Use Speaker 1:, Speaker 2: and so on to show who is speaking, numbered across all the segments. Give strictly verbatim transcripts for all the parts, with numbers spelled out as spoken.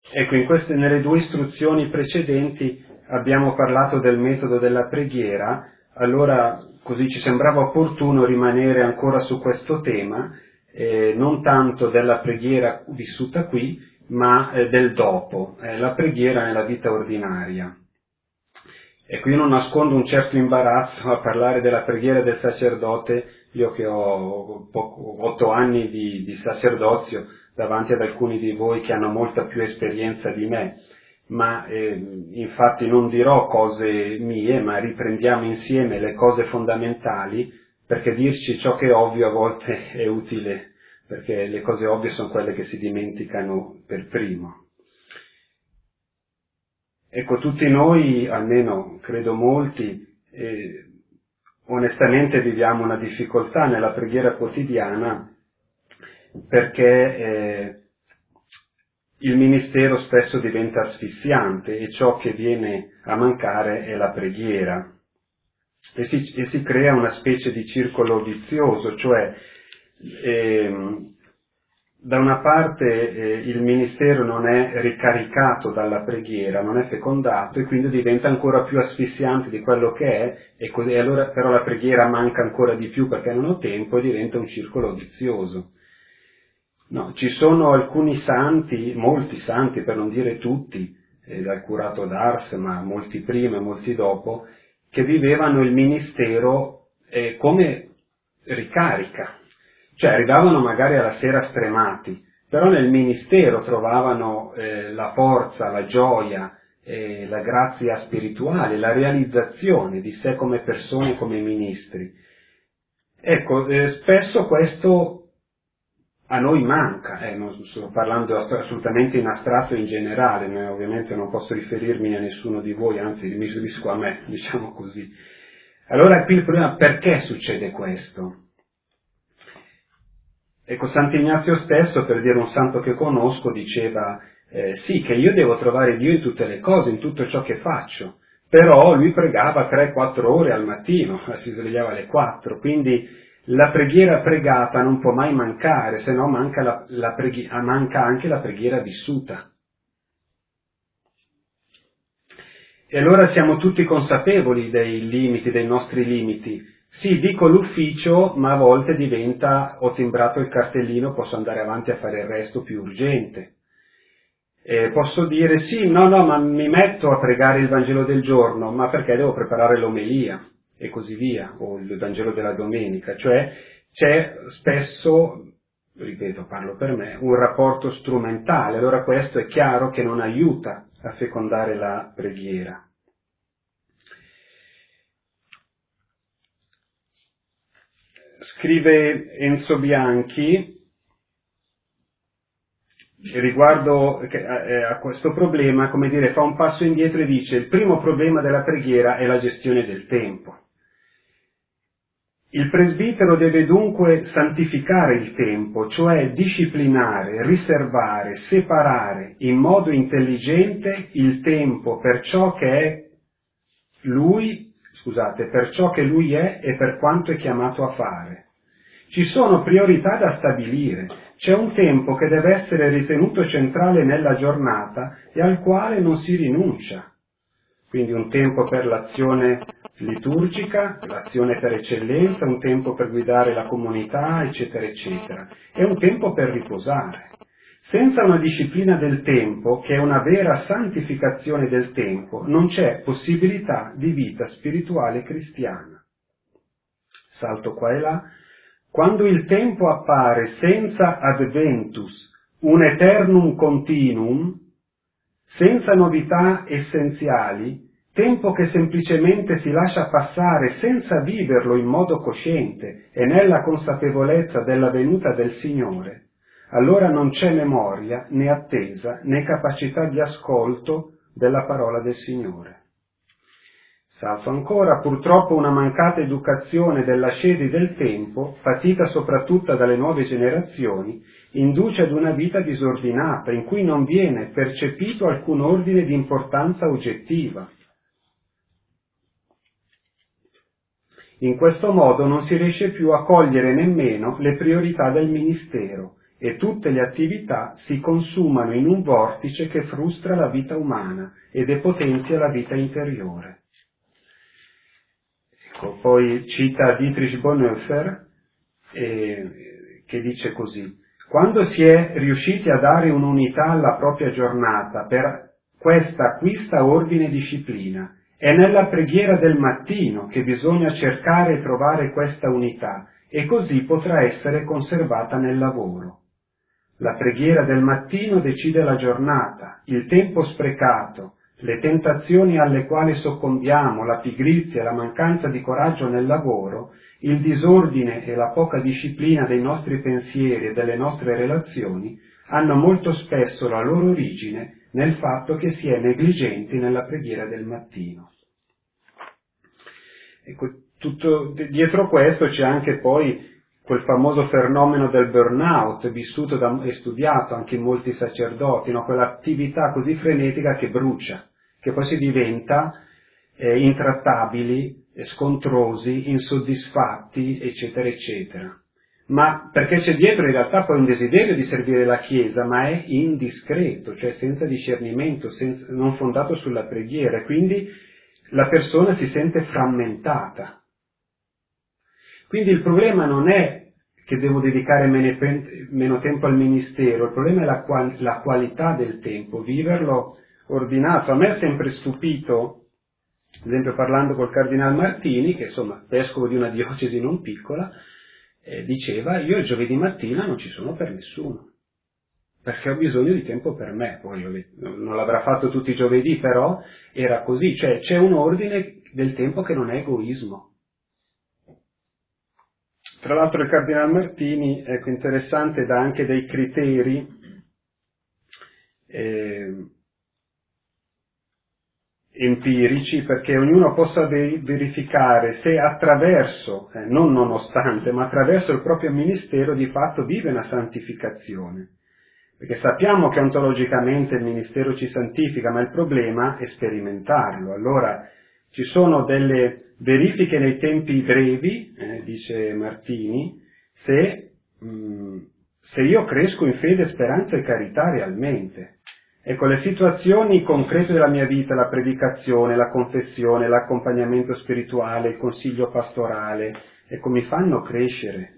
Speaker 1: Ecco, in queste, nelle due istruzioni precedenti abbiamo parlato del metodo della preghiera, allora così ci sembrava opportuno rimanere ancora su questo tema, eh, non tanto della preghiera vissuta qui, ma eh, del dopo, eh, la preghiera nella vita ordinaria. Ecco, io non nascondo un certo imbarazzo a parlare della preghiera del sacerdote, io che ho poco, otto anni di, di sacerdozio, davanti ad alcuni di voi che hanno molta più esperienza di me, ma eh, infatti non dirò cose mie, ma riprendiamo insieme le cose fondamentali, perché dirci ciò che è ovvio a volte è utile, perché le cose ovvie sono quelle che si dimenticano per primo. Ecco, tutti noi, almeno credo molti, eh, onestamente viviamo una difficoltà nella preghiera quotidiana perché eh, il ministero spesso diventa asfissiante e ciò che viene a mancare è la preghiera. E si, e si crea una specie di circolo vizioso, cioè ehm, da una parte eh, il ministero non è ricaricato dalla preghiera, non è fecondato e quindi diventa ancora più asfissiante di quello che è, e così allora però la preghiera manca ancora di più perché non ho tempo e diventa un circolo vizioso. No, ci sono alcuni santi, molti santi per non dire tutti, eh, dal curato d'Ars, ma molti prima e molti dopo, che vivevano il ministero eh, come ricarica. Cioè arrivavano magari alla sera stremati, però nel ministero trovavano eh, la forza, la gioia, eh, la grazia spirituale, la realizzazione di sé come persone, come ministri. Ecco, eh, spesso questo a noi manca, eh, non sto parlando assolutamente in astratto e in generale, ma ovviamente non posso riferirmi a nessuno di voi, anzi mi riferisco a me, diciamo così. Allora qui il problema, perché succede questo? Ecco, Sant'Ignazio stesso, per dire un santo che conosco, diceva eh, sì, che io devo trovare Dio in tutte le cose, in tutto ciò che faccio, però lui pregava tre quattro ore al mattino, si svegliava alle quattro, quindi la preghiera pregata non può mai mancare, se no manca, la, la preghi- manca anche la preghiera vissuta. E allora siamo tutti consapevoli dei limiti, dei nostri limiti. Sì, dico l'ufficio, ma a volte diventa, ho timbrato il cartellino, posso andare avanti a fare il resto più urgente. E posso dire sì, no, no, ma mi metto a pregare il Vangelo del giorno, ma perché devo preparare l'omelia? E così via, o il Vangelo della domenica. Cioè c'è spesso, ripeto, parlo per me, un rapporto strumentale. Allora questo è chiaro che non aiuta a fecondare la preghiera. Scrive Enzo Bianchi riguardo a questo problema, come dire, fa un passo indietro e dice: il primo problema della preghiera è la gestione del tempo. Il presbitero deve dunque santificare il tempo, cioè disciplinare, riservare, separare in modo intelligente il tempo per ciò che è lui, scusate, per ciò che lui è e per quanto è chiamato a fare. Ci sono priorità da stabilire, c'è un tempo che deve essere ritenuto centrale nella giornata e al quale non si rinuncia. Quindi un tempo per l'azione liturgica, l'azione per eccellenza, un tempo per guidare la comunità, eccetera, eccetera. E un tempo per riposare. Senza una disciplina del tempo, che è una vera santificazione del tempo, non c'è possibilità di vita spirituale cristiana. Salto qua e là. Quando il tempo appare senza adventus, un eternum continuum, senza novità essenziali, tempo che semplicemente si lascia passare senza viverlo in modo cosciente e nella consapevolezza della venuta del Signore, allora non c'è memoria, né attesa, né capacità di ascolto della parola del Signore. Salto ancora, purtroppo una mancata educazione dell'ascesi del tempo, patita soprattutto dalle nuove generazioni, induce ad una vita disordinata, in cui non viene percepito alcun ordine di importanza oggettiva. In questo modo non si riesce più a cogliere nemmeno le priorità del ministero e tutte le attività si consumano in un vortice che frustra la vita umana e depotenzia la vita interiore. Ecco, poi cita Dietrich Bonhoeffer eh, che dice così: quando si è riusciti a dare un'unità alla propria giornata, per questa acquista ordine e disciplina. È nella preghiera del mattino che bisogna cercare e trovare questa unità, e così potrà essere conservata nel lavoro. La preghiera del mattino decide la giornata, il tempo sprecato, le tentazioni alle quali soccombiamo, la pigrizia, la mancanza di coraggio nel lavoro, il disordine e la poca disciplina dei nostri pensieri e delle nostre relazioni hanno molto spesso la loro origine nel fatto che si è negligenti nella preghiera del mattino. Ecco, tutto, dietro questo c'è anche poi quel famoso fenomeno del burnout, vissuto da, e studiato anche in molti sacerdoti, no? Quell'attività così frenetica che brucia, che poi si diventa eh, intrattabili, eh, scontrosi, insoddisfatti, eccetera, eccetera. Ma perché c'è dietro in realtà poi un desiderio di servire la Chiesa, ma è indiscreto, cioè senza discernimento, senza, non fondato sulla preghiera, quindi la persona si sente frammentata. Quindi il problema non è che devo dedicare meno tempo al ministero, il problema è la, qual- la qualità del tempo, viverlo ordinato. A me è sempre stupito, ad esempio parlando col Cardinal Martini, che insomma vescovo di una diocesi non piccola, eh, diceva: io il giovedì mattina non ci sono per nessuno, perché ho bisogno di tempo per me. Poi non l'avrà fatto tutti i giovedì, però era così, cioè c'è un ordine del tempo che non è egoismo. Tra l'altro il Cardinal Martini, ecco, interessante, dà anche dei criteri eh, empirici perché ognuno possa verificare se attraverso, eh, non nonostante, ma attraverso il proprio ministero di fatto vive una santificazione. Perché sappiamo che ontologicamente il ministero ci santifica, ma il problema è sperimentarlo. Allora ci sono delle verifiche nei tempi brevi, eh, dice Martini, se, mh, se io cresco in fede, speranza e carità realmente. Ecco, le situazioni concrete della mia vita, la predicazione, la confessione, l'accompagnamento spirituale, il consiglio pastorale, ecco, mi fanno crescere.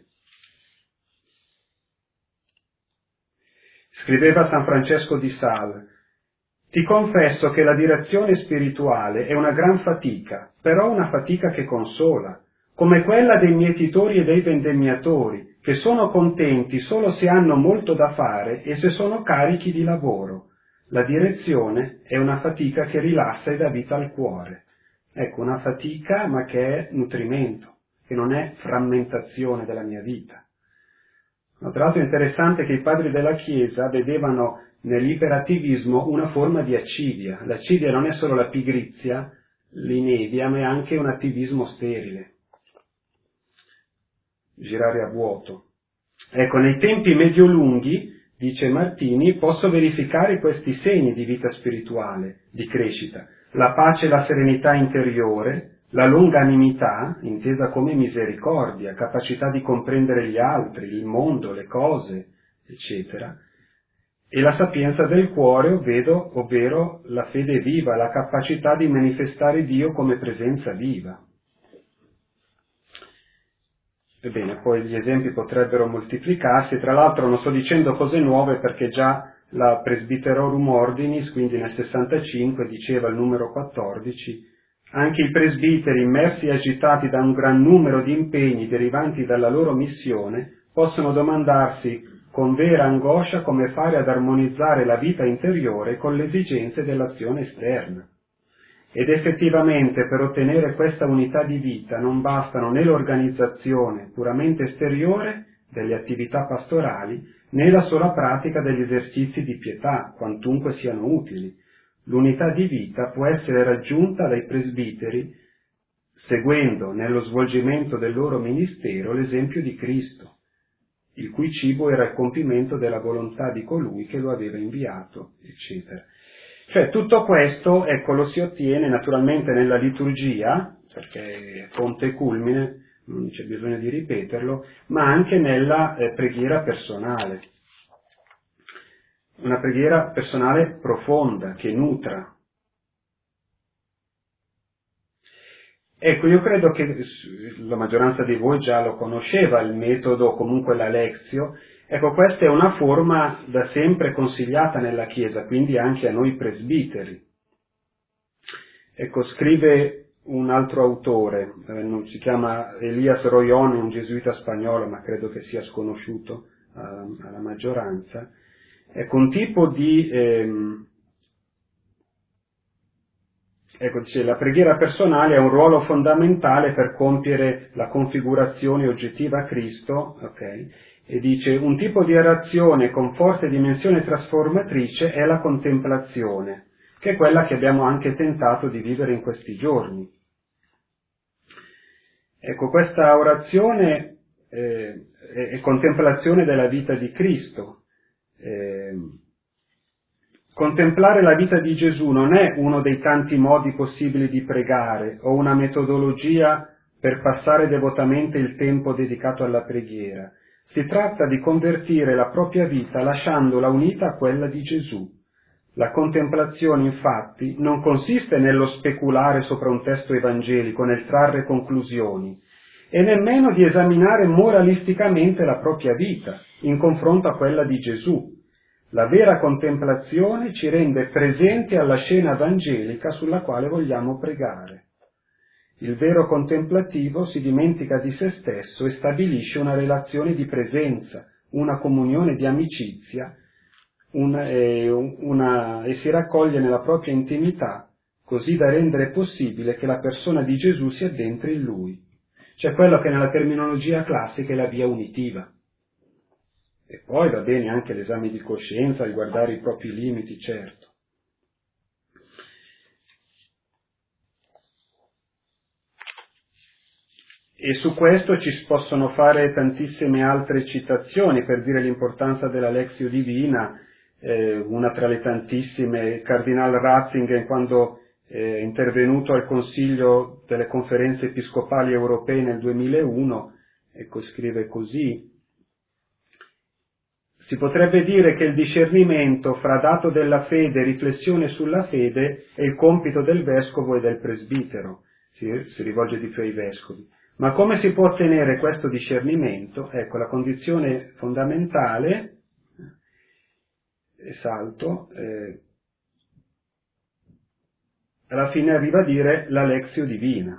Speaker 1: Scriveva San Francesco di Sales: ti confesso che la direzione spirituale è una gran fatica, però una fatica che consola, come quella dei mietitori e dei vendemmiatori, che sono contenti solo se hanno molto da fare e se sono carichi di lavoro. La direzione è una fatica che rilassa e dà vita al cuore. Ecco, una fatica ma che è nutrimento, che non è frammentazione della mia vita. Tra l'altro è interessante che i padri della Chiesa vedevano nell'iperattivismo una forma di accidia. L'accidia non è solo la pigrizia, l'inedia, ma è anche un attivismo sterile. Girare a vuoto. Ecco, nei tempi medio-lunghi, dice Martini, posso verificare questi segni di vita spirituale, di crescita: la pace e la serenità interiore, la longanimità, intesa come misericordia, capacità di comprendere gli altri, il mondo, le cose, eccetera, e la sapienza del cuore, ovvero, ovvero la fede viva, la capacità di manifestare Dio come presenza viva. Ebbene, poi gli esempi potrebbero moltiplicarsi. Tra l'altro non sto dicendo cose nuove perché già la Presbyterorum Ordinis, quindi nel sessantacinque, diceva il numero quattordici: anche i presbiteri, immersi e agitati da un gran numero di impegni derivanti dalla loro missione, possono domandarsi con vera angoscia come fare ad armonizzare la vita interiore con le esigenze dell'azione esterna. Ed effettivamente per ottenere questa unità di vita non bastano né l'organizzazione puramente esteriore delle attività pastorali, né la sola pratica degli esercizi di pietà, quantunque siano utili. L'unità di vita può essere raggiunta dai presbiteri seguendo nello svolgimento del loro ministero l'esempio di Cristo, il cui cibo era il compimento della volontà di colui che lo aveva inviato, eccetera. Cioè tutto questo, ecco, lo si ottiene naturalmente nella liturgia, perché è fonte e culmine, non c'è bisogno di ripeterlo, ma anche nella eh, preghiera personale. una preghiera personale profonda, che nutra. Ecco, io credo che la maggioranza di voi già lo conosceva, il metodo o comunque la Lectio. Ecco, questa è una forma da sempre consigliata nella Chiesa, quindi anche a noi presbiteri. Ecco, scrive un altro autore, eh, si chiama Elias Royon, è un gesuita spagnolo, ma credo che sia sconosciuto eh, alla maggioranza. Ecco, un tipo di... Ehm, Ecco, dice, la preghiera personale ha un ruolo fondamentale per compiere la configurazione oggettiva a Cristo, ok? E dice, un tipo di orazione con forte dimensione trasformatrice è la contemplazione, che è quella che abbiamo anche tentato di vivere in questi giorni. Ecco, questa orazione eh, è, è contemplazione della vita di Cristo. Eh, Contemplare la vita di Gesù non è uno dei tanti modi possibili di pregare o una metodologia per passare devotamente il tempo dedicato alla preghiera. Si tratta di convertire la propria vita lasciandola unita a quella di Gesù. La contemplazione, infatti, non consiste nello speculare sopra un testo evangelico, nel trarre conclusioni, e nemmeno di esaminare moralisticamente la propria vita in confronto a quella di Gesù. La vera contemplazione ci rende presenti alla scena evangelica sulla quale vogliamo pregare. Il vero contemplativo si dimentica di se stesso e stabilisce una relazione di presenza, una comunione di amicizia, una, eh, una, e si raccoglie nella propria intimità, così da rendere possibile che la persona di Gesù si addentri in lui. Cioè quello che nella terminologia classica è la via unitiva. E poi va bene anche l'esame di coscienza, riguardare i propri limiti, certo. E su questo ci si possono fare tantissime altre citazioni per dire l'importanza della Lectio Divina, eh, una tra le tantissime, Cardinal Ratzinger, quando è intervenuto al Consiglio delle Conferenze Episcopali Europee nel duemilauno, ecco, scrive così: si potrebbe dire che il discernimento fra dato della fede e riflessione sulla fede è il compito del vescovo e del presbitero, si, si rivolge di più ai vescovi. Ma come si può ottenere questo discernimento? Ecco, la condizione fondamentale, e salto, eh, alla fine arriva a dire la Lectio Divina.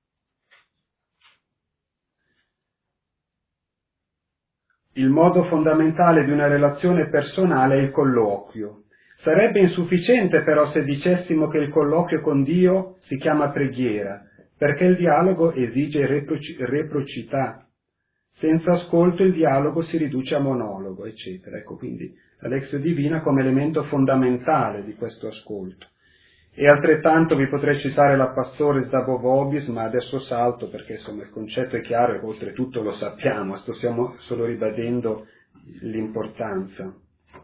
Speaker 1: Il modo fondamentale di una relazione personale è il colloquio. Sarebbe insufficiente però se dicessimo che il colloquio con Dio si chiama preghiera, perché il dialogo esige reproci- reciprocità. Senza ascolto il dialogo si riduce a monologo, eccetera. Ecco quindi la Lectio Divina come elemento fondamentale di questo ascolto. E altrettanto vi potrei citare la Pastores da Vobis, ma adesso salto perché insomma il concetto è chiaro e oltretutto lo sappiamo, sto stiamo solo ribadendo l'importanza.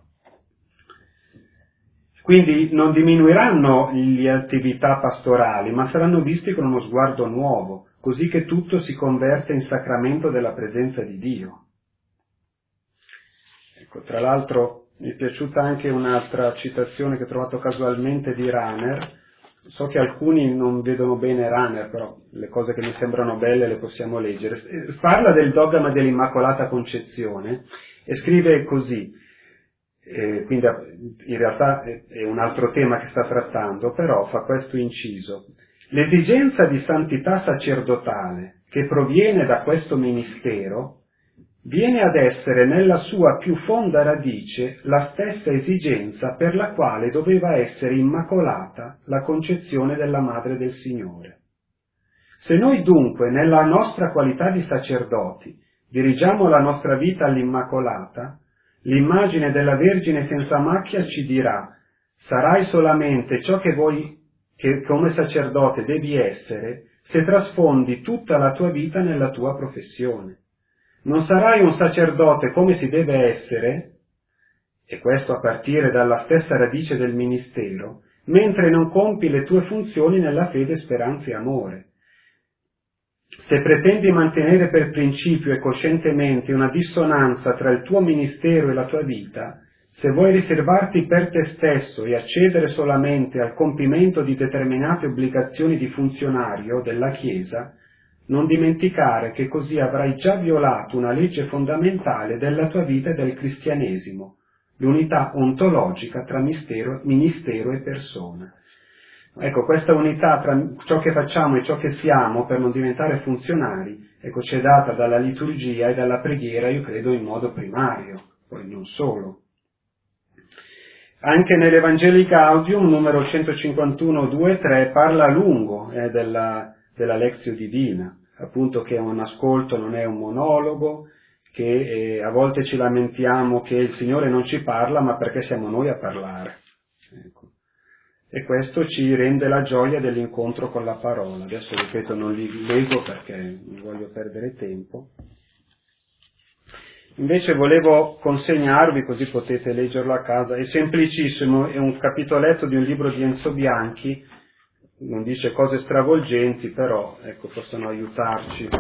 Speaker 1: Quindi non diminuiranno le attività pastorali, ma saranno visti con uno sguardo nuovo, così che tutto si converte in sacramento della presenza di Dio. Ecco, tra l'altro mi è piaciuta anche un'altra citazione che ho trovato casualmente di Rahner. So che alcuni non vedono bene Rahner, però le cose che mi sembrano belle le possiamo leggere. Parla del dogma dell'Immacolata Concezione e scrive così, eh, quindi in realtà è un altro tema che sta trattando, però fa questo inciso. L'esigenza di santità sacerdotale che proviene da questo ministero viene ad essere nella sua più fonda radice la stessa esigenza per la quale doveva essere immacolata la concezione della Madre del Signore. Se noi dunque, nella nostra qualità di sacerdoti, dirigiamo la nostra vita all'Immacolata, l'immagine della Vergine senza macchia ci dirà: sarai solamente ciò che vuoi, che come sacerdote devi essere, se trasfondi tutta la tua vita nella tua professione. Non sarai un sacerdote come si deve essere, e questo a partire dalla stessa radice del ministero, mentre non compi le tue funzioni nella fede, speranza e amore. Se pretendi mantenere per principio e coscientemente una dissonanza tra il tuo ministero e la tua vita, Se vuoi riservarti per te stesso e accedere solamente al compimento di determinate obbligazioni di funzionario della Chiesa, non dimenticare che così avrai già violato una legge fondamentale della tua vita e del cristianesimo, l'unità ontologica tra mistero, ministero e persona. Ecco, questa unità tra ciò che facciamo e ciò che siamo per non diventare funzionari, ecco, ci è data dalla liturgia e dalla preghiera, io credo, in modo primario, poi non solo. Anche nell'Evangelii Gaudium, numero centocinquantuno due tre, parla a lungo eh, della, della Lectio Divina, appunto che un ascolto non è un monologo, che eh, a volte ci lamentiamo che il Signore non ci parla, ma perché siamo noi a parlare. Ecco. E questo ci rende la gioia dell'incontro con la parola. Adesso, ripeto, non li leggo perché non voglio perdere tempo. Invece volevo consegnarvi, così potete leggerlo a casa, è semplicissimo, è un capitoletto di un libro di Enzo Bianchi, non dice cose stravolgenti, però ecco, possono aiutarci.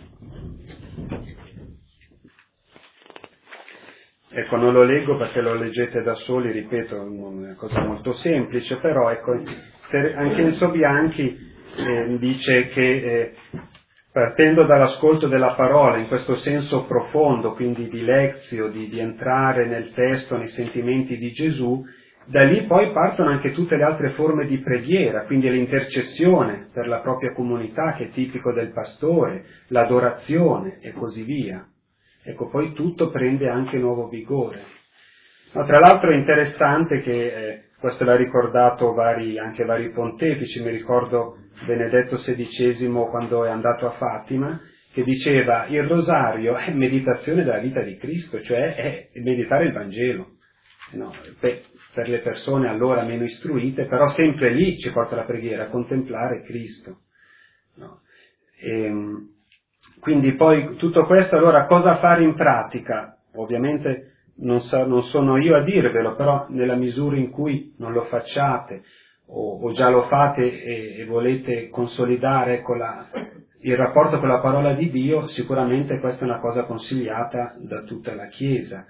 Speaker 1: Ecco, non lo leggo perché lo leggete da soli, ripeto, è una cosa molto semplice, però ecco, anche Enzo Bianchi eh, dice che eh, partendo dall'ascolto della parola, in questo senso profondo, quindi di lezio, di, di entrare nel testo, nei sentimenti di Gesù, da lì poi partono anche tutte le altre forme di preghiera, quindi l'intercessione per la propria comunità, che è tipico del pastore, l'adorazione e così via. Ecco, poi tutto prende anche nuovo vigore. Ma tra l'altro è interessante che, eh, questo l'ha ricordato vari, anche vari pontefici, mi ricordo Benedetto sedicesimo quando è andato a Fatima, che diceva il rosario è meditazione della vita di Cristo, cioè è meditare il Vangelo. No, per, per le persone allora meno istruite, però sempre lì ci porta la preghiera, a contemplare Cristo. No. E, quindi poi tutto questo allora cosa fare in pratica? Ovviamente non, so, non sono io a dirvelo, però nella misura in cui non lo facciate o, o già lo fate e, e volete consolidare con la, il rapporto con la parola di Dio, sicuramente questa è una cosa consigliata da tutta la Chiesa.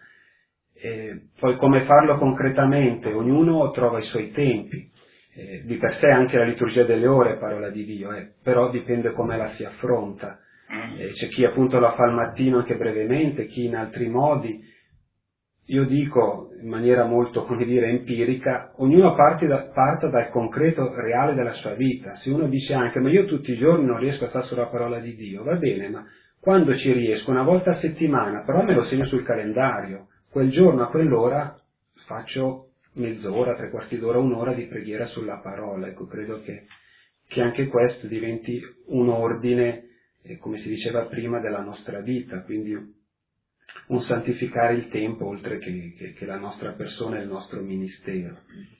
Speaker 1: E poi come farlo concretamente? Ognuno trova i suoi tempi. Eh, di per sé anche la liturgia delle ore è parola di Dio, eh, però dipende come la si affronta. Eh, c'è chi appunto la fa al mattino anche brevemente, chi in altri modi. Io dico in maniera molto, come dire, empirica, ognuno parte da, parta dal concreto reale della sua vita. Se uno dice anche, ma io tutti i giorni non riesco a stare sulla parola di Dio, va bene, ma quando ci riesco? Una volta a settimana, però me lo segno sul calendario. Quel giorno a quell'ora faccio mezz'ora, tre quarti d'ora, un'ora di preghiera sulla parola. Ecco, credo che, che anche questo diventi un ordine, eh, come si diceva prima, della nostra vita, quindi un santificare il tempo oltre che, che, che la nostra persona e il nostro ministero.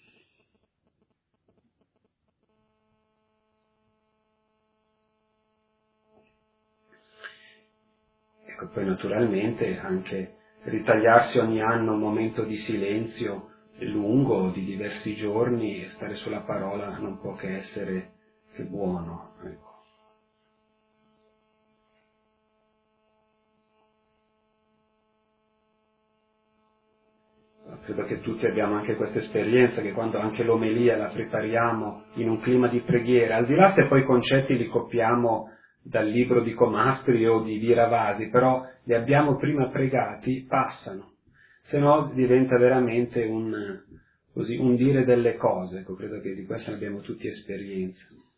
Speaker 1: Ecco, poi naturalmente anche ritagliarsi ogni anno un momento di silenzio lungo, di diversi giorni, e stare sulla parola non può che essere che buono. Ecco. Credo che tutti abbiamo anche questa esperienza, che quando anche l'omelia la prepariamo in un clima di preghiera, al di là se poi i concetti li copiamo dal libro di Comastri o di, di Ravasi, però li abbiamo prima pregati, passano, se no diventa veramente un, così, un dire delle cose. Ecco, credo che di questo ne abbiamo tutti esperienza.